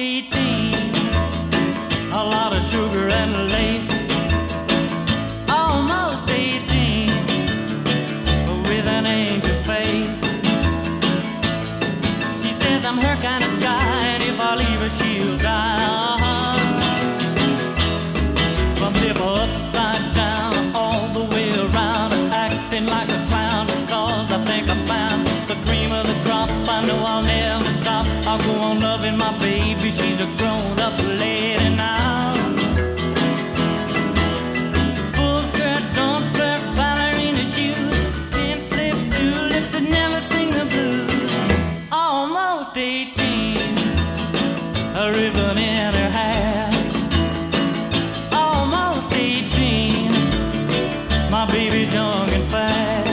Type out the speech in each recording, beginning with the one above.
18. A lot of sugar and lace. Almost 18, with an angel face. She says I'm her kind of guy, and if I leave her, she'll die. But flip her upside down, all the way around, acting like a clown, because I think I found the cream of the crop. I know I'll never stop. I'll go on loving my baby. She's a grown-up lady now. Full skirt, don't flirt, ballerina shoes, pin slips, tulips, and never sing the blues. Almost 18, a ribbon in her hair. Almost 18, my baby's young and fair.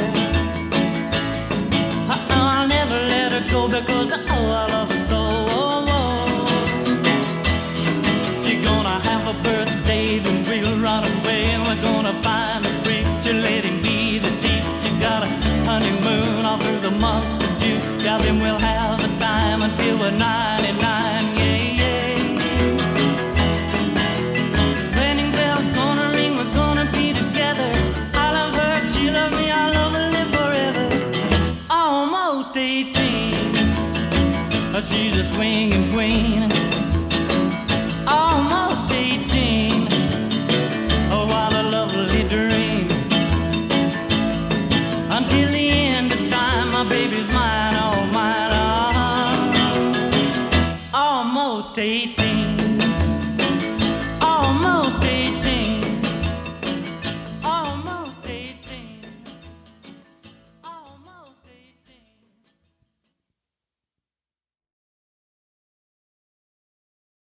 I'll never let her go because I love her so. She's gonna have a birthday, then we'll run away, and we're gonna find a preacher, let him be the teacher. Got a honeymoon all through the month of June. Tell him we'll have